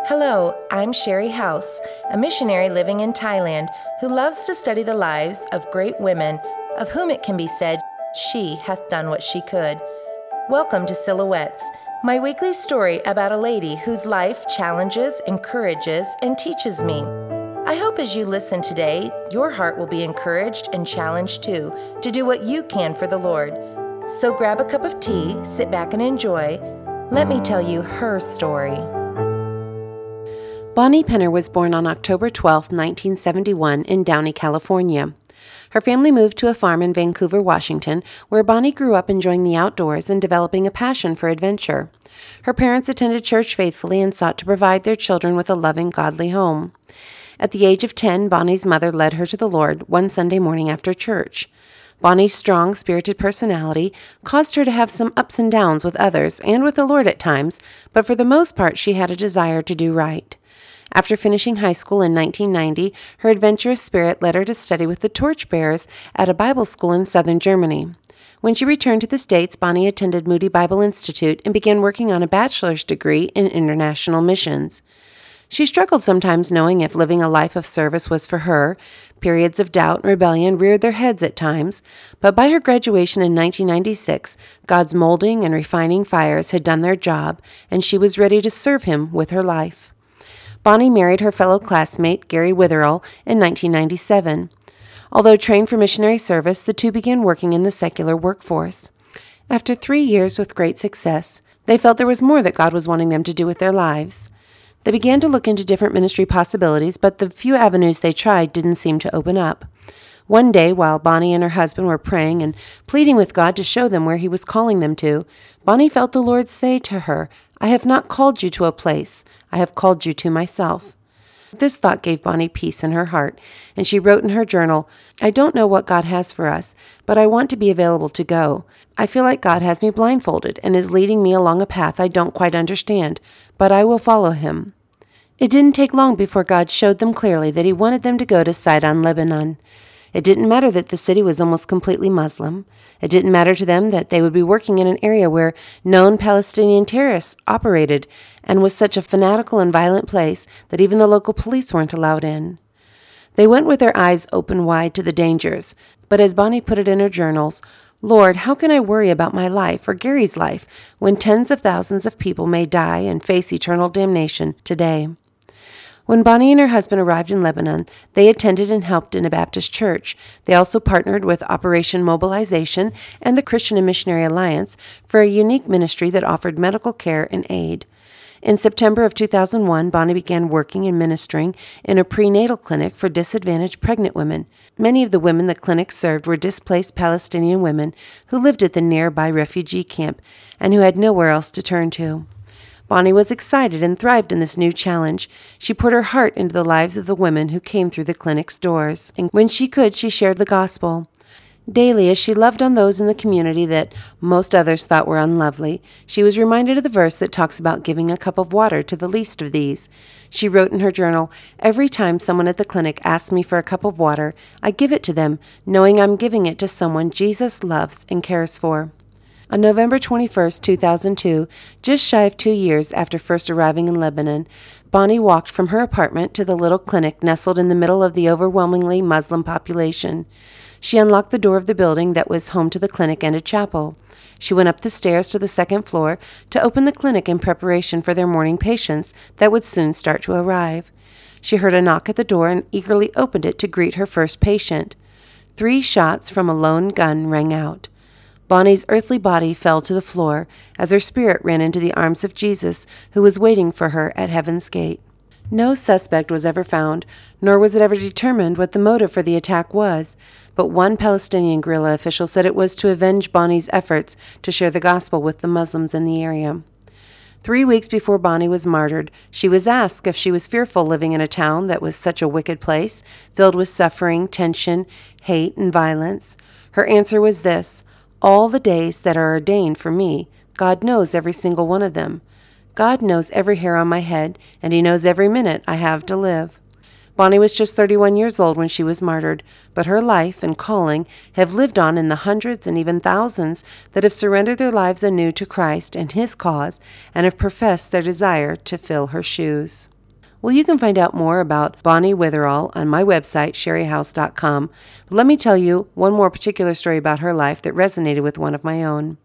Hello, I'm Sherry House, a missionary living in Thailand who loves to study the lives of great women, of whom it can be said, she hath done what she could. Welcome to Silhouettes, my weekly story about a lady whose life challenges, encourages, and teaches me. I hope as you listen today, your heart will be encouraged and challenged too to do what you can for the Lord. So grab a cup of tea, sit back and enjoy. Let me tell you her story. Bonnie Penner was born on October 12, 1971 in Downey, California. Her family moved to a farm in Vancouver, Washington, where Bonnie grew up enjoying the outdoors and developing a passion for adventure. Her parents attended church faithfully and sought to provide their children with a loving, godly home. At the age of 10, Bonnie's mother led her to the Lord one Sunday morning after church. Bonnie's strong, spirited personality caused her to have some ups and downs with others and with the Lord at times, but for the most part she had a desire to do right. After finishing high school in 1990, her adventurous spirit led her to study with the Torchbearers at a Bible school in southern Germany. When she returned to the States, Bonnie attended Moody Bible Institute and began working on a bachelor's degree in international missions. She struggled sometimes knowing if living a life of service was for her. Periods of doubt and rebellion reared their heads at times, but by her graduation in 1996, God's molding and refining fires had done their job, and she was ready to serve Him with her life. Bonnie married her fellow classmate, Gary Witherell, in 1997. Although trained for missionary service, the two began working in the secular workforce. After 3 years with great success, they felt there was more that God was wanting them to do with their lives. They began to look into different ministry possibilities, but the few avenues they tried didn't seem to open up. One day, while Bonnie and her husband were praying and pleading with God to show them where He was calling them to, Bonnie felt the Lord say to her, "I have not called you to a place. I have called you to myself." This thought gave Bonnie peace in her heart, and she wrote in her journal, "I don't know what God has for us, but I want to be available to go. I feel like God has me blindfolded and is leading me along a path I don't quite understand, but I will follow Him." It didn't take long before God showed them clearly that He wanted them to go to Sidon, Lebanon. It didn't matter that the city was almost completely Muslim. It didn't matter to them that they would be working in an area where known Palestinian terrorists operated and was such a fanatical and violent place that even the local police weren't allowed in. They went with their eyes open wide to the dangers, but as Bonnie put it in her journals, "Lord, how can I worry about my life or Gary's life when tens of thousands of people may die and face eternal damnation today?" When Bonnie and her husband arrived in Lebanon, they attended and helped in a Baptist church. They also partnered with Operation Mobilization and the Christian and Missionary Alliance for a unique ministry that offered medical care and aid. In September of 2001, Bonnie began working and ministering in a prenatal clinic for disadvantaged pregnant women. Many of the women the clinic served were displaced Palestinian women who lived at the nearby refugee camp and who had nowhere else to turn to. Bonnie was excited and thrived in this new challenge. She poured her heart into the lives of the women who came through the clinic's doors, and when she could, she shared the gospel. Daily, as she loved on those in the community that most others thought were unlovely, she was reminded of the verse that talks about giving a cup of water to the least of these. She wrote in her journal, "Every time someone at the clinic asks me for a cup of water, I give it to them, knowing I'm giving it to someone Jesus loves and cares for." On November 21, 2002, just shy of 2 years after first arriving in Lebanon, Bonnie walked from her apartment to the little clinic nestled in the middle of the overwhelmingly Muslim population. She unlocked the door of the building that was home to the clinic and a chapel. She went up the stairs to the second floor to open the clinic in preparation for their morning patients that would soon start to arrive. She heard a knock at the door and eagerly opened it to greet her first patient. 3 shots from a lone gun rang out. Bonnie's earthly body fell to the floor as her spirit ran into the arms of Jesus, who was waiting for her at heaven's gate. No suspect was ever found, nor was it ever determined what the motive for the attack was, but one Palestinian guerrilla official said it was to avenge Bonnie's efforts to share the gospel with the Muslims in the area. 3 weeks before Bonnie was martyred, she was asked if she was fearful living in a town that was such a wicked place, filled with suffering, tension, hate, and violence. Her answer was this: "All the days that are ordained for me, God knows every single one of them. God knows every hair on my head, and He knows every minute I have to live." Bonnie was just 31 years old when she was martyred, but her life and calling have lived on in the hundreds and even thousands that have surrendered their lives anew to Christ and His cause and have professed their desire to fill her shoes. Well, you can find out more about Bonnie Witherall on my website, sherryhouse.com. But let me tell you one more particular story about her life that resonated with one of my own.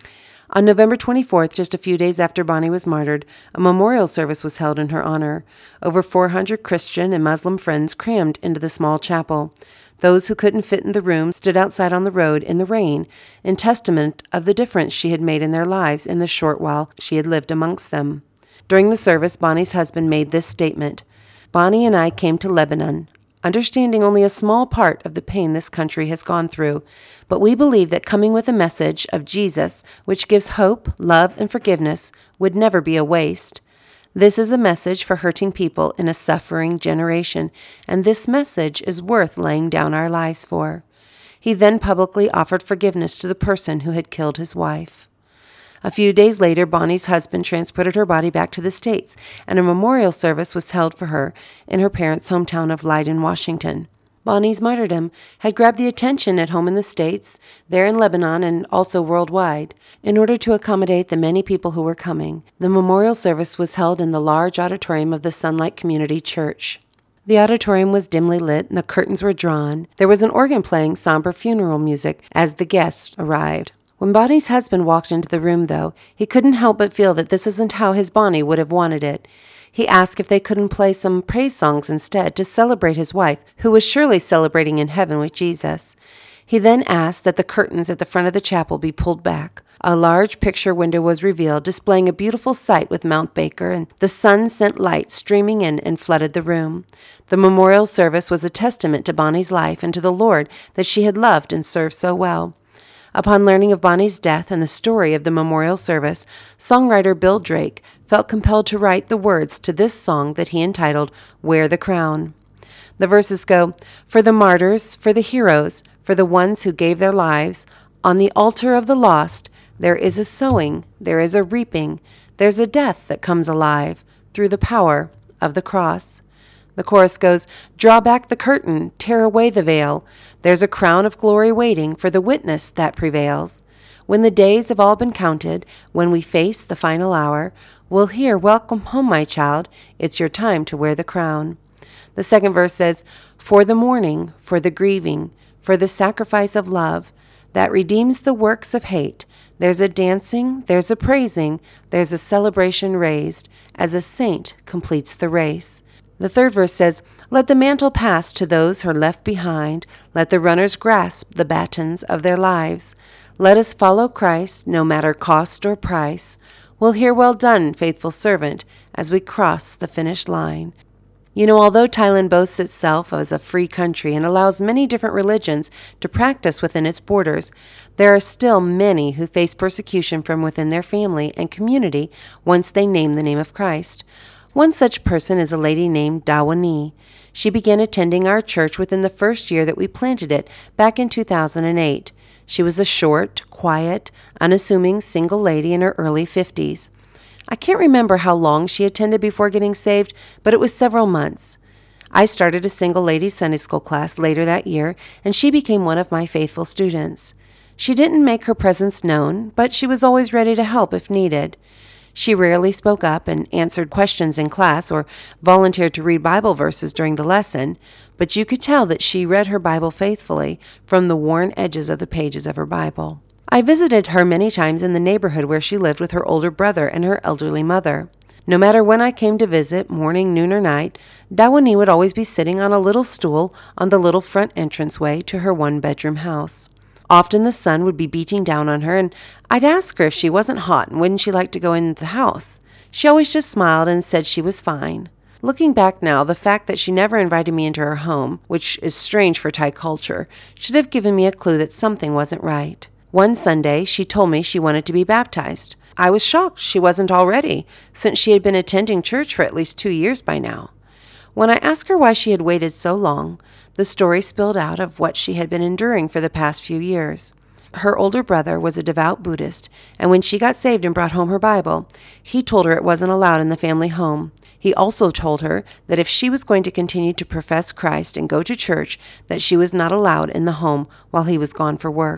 On November 24th, just a few days after Bonnie was martyred, a memorial service was held in her honor. Over 400 Christian and Muslim friends crammed into the small chapel. Those who couldn't fit in the room stood outside on the road in the rain, in testament of the difference she had made in their lives in the short while she had lived amongst them. During the service, Bonnie's husband made this statement: "Bonnie and I came to Lebanon, understanding only a small part of the pain this country has gone through, but we believe that coming with a message of Jesus, which gives hope, love, and forgiveness, would never be a waste. This is a message for hurting people in a suffering generation, and this message is worth laying down our lives for." He then publicly offered forgiveness to the person who had killed his wife. A few days later, Bonnie's husband transported her body back to the States, and a memorial service was held for her in her parents' hometown of Leiden, Washington. Bonnie's martyrdom had grabbed the attention at home in the States, there in Lebanon, and also worldwide. In order to accommodate the many people who were coming, the memorial service was held in the large auditorium of the Sunlight Community Church. The auditorium was dimly lit and the curtains were drawn. There was an organ playing somber funeral music as the guests arrived. When Bonnie's husband walked into the room, though, he couldn't help but feel that this isn't how his Bonnie would have wanted it. He asked if they couldn't play some praise songs instead to celebrate his wife, who was surely celebrating in heaven with Jesus. He then asked that the curtains at the front of the chapel be pulled back. A large picture window was revealed, displaying a beautiful sight with Mount Baker, and the sun sent light streaming in and flooded the room. The memorial service was a testament to Bonnie's life and to the Lord that she had loved and served so well. Upon learning of Bonnie's death and the story of the memorial service, songwriter Bill Drake felt compelled to write the words to this song that he entitled, "Wear the Crown." The verses go, "For the martyrs, for the heroes, for the ones who gave their lives, on the altar of the lost, there is a sowing, there is a reaping, there's a death that comes alive through the power of the cross." The chorus goes, "Draw back the curtain, tear away the veil. There's a crown of glory waiting for the witness that prevails. When the days have all been counted, when we face the final hour, we'll hear, 'Welcome home, my child. It's your time to wear the crown.'" The second verse says, "For the mourning, for the grieving, for the sacrifice of love that redeems the works of hate, there's a dancing, there's a praising, there's a celebration raised, as a saint completes the race." The third verse says, "Let the mantle pass to those who are left behind. Let the runners grasp the batons of their lives. Let us follow Christ, no matter cost or price. We'll hear, 'Well done, faithful servant,' as we cross the finish line." You know, although Thailand boasts itself as a free country and allows many different religions to practice within its borders, there are still many who face persecution from within their family and community once they name the name of Christ. One such person is a lady named Dawani. She began attending our church within the first year that we planted it, back in 2008. She was a short, quiet, unassuming single lady in her early 50s. I can't remember how long she attended before getting saved, but it was several months. I started a single ladies Sunday school class later that year, and she became one of my faithful students. She didn't make her presence known, but she was always ready to help if needed. She rarely spoke up and answered questions in class or volunteered to read Bible verses during the lesson, but you could tell that she read her Bible faithfully from the worn edges of the pages of her Bible. I visited her many times in the neighborhood where she lived with her older brother and her elderly mother. No matter when I came to visit, morning, noon, or night, Dawani would always be sitting on a little stool on the little front entranceway to her one-bedroom house. Often the sun would be beating down on her, and I'd ask her if she wasn't hot and wouldn't she like to go into the house. She always just smiled and said she was fine. Looking back now, the fact that she never invited me into her home, which is strange for Thai culture, should have given me a clue that something wasn't right. One Sunday, she told me she wanted to be baptized. I was shocked she wasn't already, since she had been attending church for at least 2 years by now. When I asked her why she had waited so long, the story spilled out of what she had been enduring for the past few years. Her older brother was a devout Buddhist, and when she got saved and brought home her Bible, he told her it wasn't allowed in the family home. He also told her that if she was going to continue to profess Christ and go to church, that she was not allowed in the home while he was gone for work.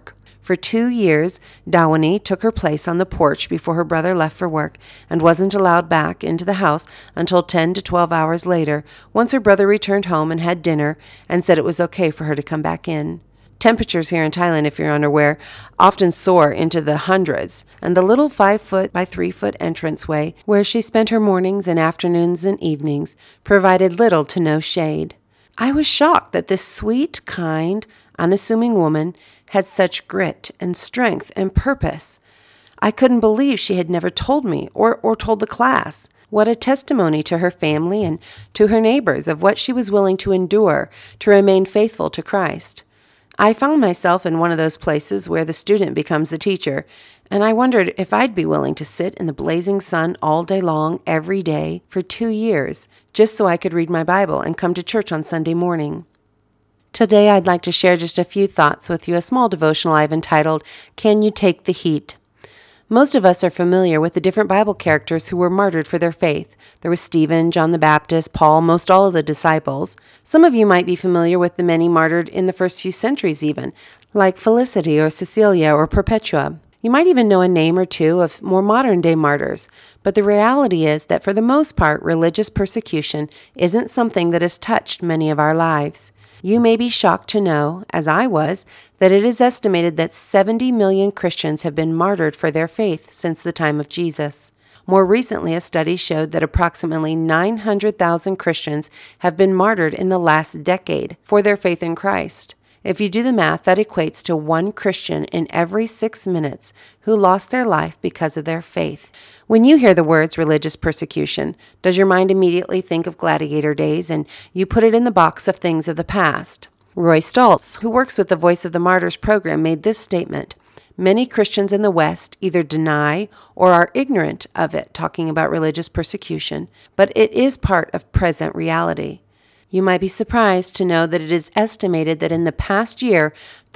For 2 years, Dawani took her place on the porch before her brother left for work and wasn't allowed back into the house until 10 to 12 hours later, once her brother returned home and had dinner and said it was okay for her to come back in. Temperatures here in Thailand, if you're unaware, often soar into the hundreds, and the little 5-foot by 3-foot entranceway where she spent her mornings and afternoons and evenings provided little to no shade. I was shocked that this sweet, kind, unassuming woman had such grit and strength and purpose. I couldn't believe she had never told me or told the class. What a testimony to her family and to her neighbors of what she was willing to endure to remain faithful to Christ. I found myself in one of those places where the student becomes the teacher, and I wondered if I'd be willing to sit in the blazing sun all day long, every day, for 2 years, just so I could read my Bible and come to church on Sunday morning. Today I'd like to share just a few thoughts with you, a small devotional I've entitled, Can You Take the Heat? Most of us are familiar with the different Bible characters who were martyred for their faith. There was Stephen, John the Baptist, Paul, most all of the disciples. Some of you might be familiar with the many martyred in the first few centuries even, like Felicity or Cecilia or Perpetua. You might even know a name or two of more modern-day martyrs, but the reality is that for the most part, religious persecution isn't something that has touched many of our lives. You may be shocked to know, as I was, that it is estimated that 70 million Christians have been martyred for their faith since the time of Jesus. More recently, a study showed that approximately 900,000 Christians have been martyred in the last decade for their faith in Christ. If you do the math, that equates to 1 Christian in every 6 minutes who lost their life because of their faith. When you hear the words religious persecution, does your mind immediately think of gladiator days and you put it in the box of things of the past? Roy Stoltz, who works with the Voice of the Martyrs program, made this statement. Many Christians in the West either deny or are ignorant of it, talking about religious persecution, but it is part of present reality. You might be surprised to know that it is estimated that in the past year,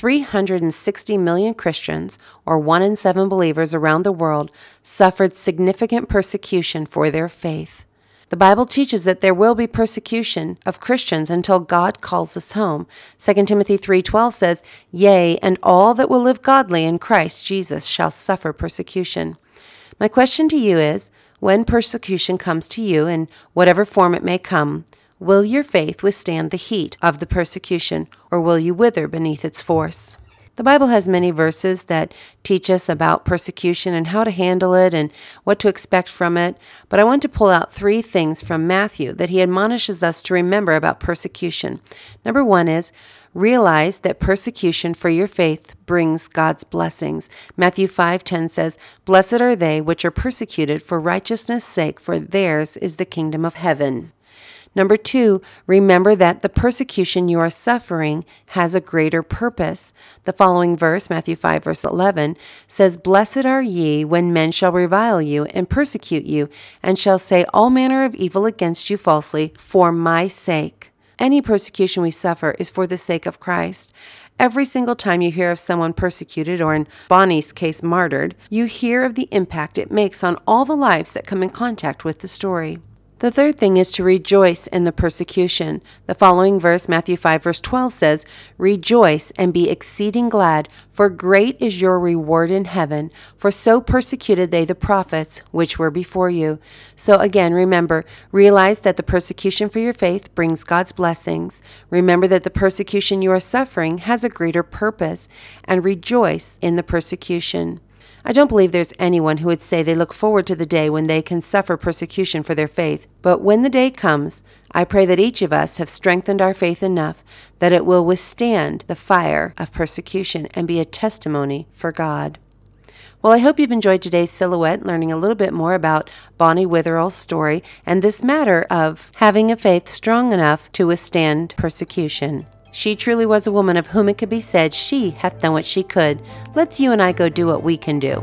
360 million Christians, or 1 in 7 believers around the world, suffered significant persecution for their faith. The Bible teaches that there will be persecution of Christians until God calls us home. 2 Timothy 3:12 says, Yea, and all that will live godly in Christ Jesus shall suffer persecution. My question to you is, when persecution comes to you, in whatever form it may come, will your faith withstand the heat of the persecution, or will you wither beneath its force? The Bible has many verses that teach us about persecution and how to handle it and what to expect from it, but I want to pull out 3 things from Matthew that he admonishes us to remember about persecution. Number 1 is, realize that persecution for your faith brings God's blessings. Matthew 5:10 says, Blessed are they which are persecuted for righteousness' sake, for theirs is the kingdom of heaven. Number 2, remember that the persecution you are suffering has a greater purpose. The following verse, Matthew 5, verse 11, says, Blessed are ye when men shall revile you and persecute you, and shall say all manner of evil against you falsely for my sake. Any persecution we suffer is for the sake of Christ. Every single time you hear of someone persecuted, or in Bonnie's case, martyred, you hear of the impact it makes on all the lives that come in contact with the story. The third thing is to rejoice in the persecution. The following verse, Matthew 5, verse 12 says, Rejoice and be exceeding glad, for great is your reward in heaven, for so persecuted they the prophets which were before you. So again, remember, realize that the persecution for your faith brings God's blessings. Remember that the persecution you are suffering has a greater purpose, and rejoice in the persecution. I don't believe there's anyone who would say they look forward to the day when they can suffer persecution for their faith. But when the day comes, I pray that each of us have strengthened our faith enough that it will withstand the fire of persecution and be a testimony for God. Well, I hope you've enjoyed today's Silhouette, learning a little bit more about Bonnie Witherell's story and this matter of having a faith strong enough to withstand persecution. She truly was a woman of whom it could be said, she hath done what she could. Let's you and I go do what we can do.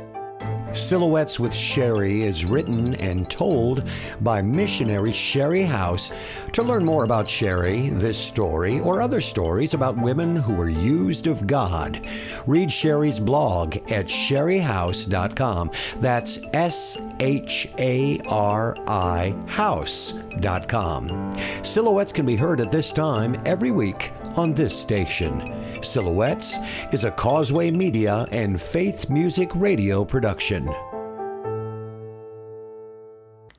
Silhouettes with Sherry is written and told by missionary Sherry House. To learn more about Sherry, this story, or other stories about women who were used of God, read Sherry's blog at sherryhouse.com. That's SHARI house.com. Silhouettes can be heard at this time every week on this station. Silhouettes is a Causeway Media and Faith Music Radio production.